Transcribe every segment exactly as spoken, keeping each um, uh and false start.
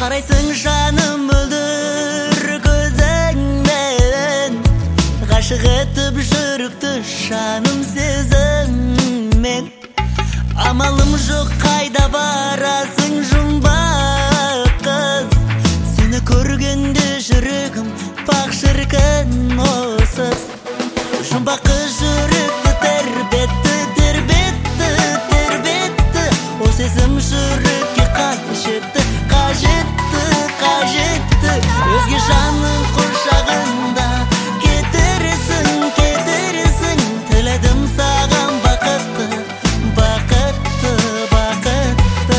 Қарайсың жаным мөлдір көзіңмен, ғашық етіп жүректі жаным сезіммен. Амалым жоқ, қайда барасың жұмбақ қыз, сені көргенде жүрегім бақ шіркін осыз. Жұмбақ қыз жүректі тербетті, тербетті, тербетті, о сезім жүрекке қажетті, қажетті, қажетті. Өзге жанның құшағында кетерсің, кетерсің, тіледім саған бақытты, бақытты, бақытты.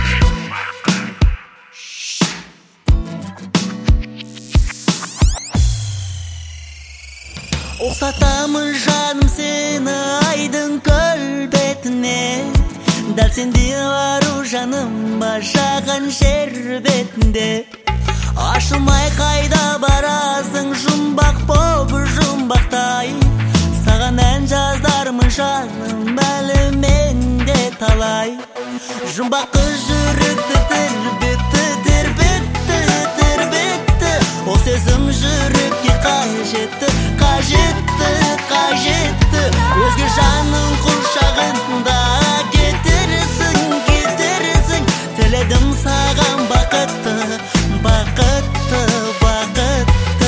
Ұқсатамын жаным сені айдың көл бетіне, дәл сенде бару жаным башаған жер бетінде. Ашылмай қайда барасың жұмбақ боп жұмбақтай, саған ән жаздармын жаным әлі менде талай. Жұмбақ қыз жүректі тербетті, тербетті, тербетті, ол сезім жүрекке қажетті, қажетті, қажетті. Өзге жанның құшағында кетерсің, кетерсің, тіледім саған бақытты, бақытты, бақытты.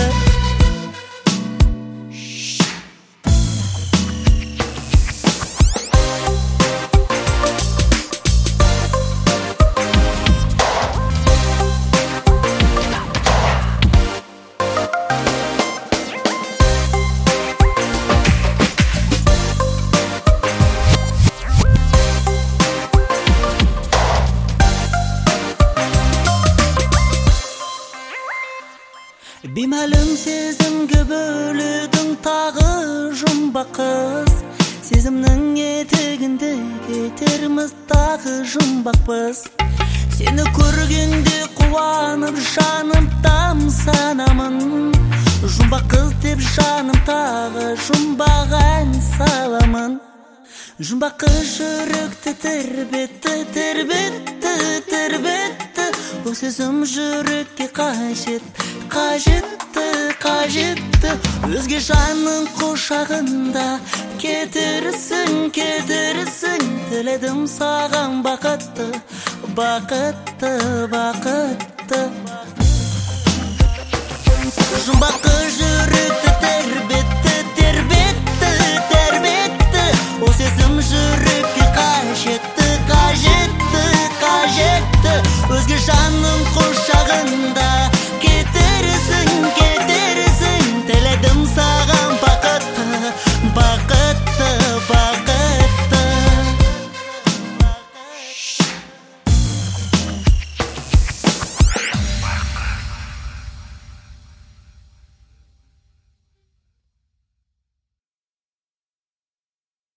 Беймәлім сезімге бөледің тағы жұмбақ қыз, сезімнің етегінде кетерміз тағы жұмбақпыз. Сені көргенде қуанып жаным тамсанамын, жұмбақ қыз деп жаным тағы жұмбақ ән саламын. Жұмбақ қыз жүректі тербетті, тербетті, тербетті, бұл сезім жүрекке қажет, қажетті, қажетті. Өзге жанның құшағында кетерсің, кетерсің, тіледім саған бақытты, бақытты, бақытты. Жұмбақ қыз жүректі тербетті, тербетті, тербетті, ол сезім жүрекке қажетті, қажетті, қажетті. Өзге жанның құшағында кетерсің,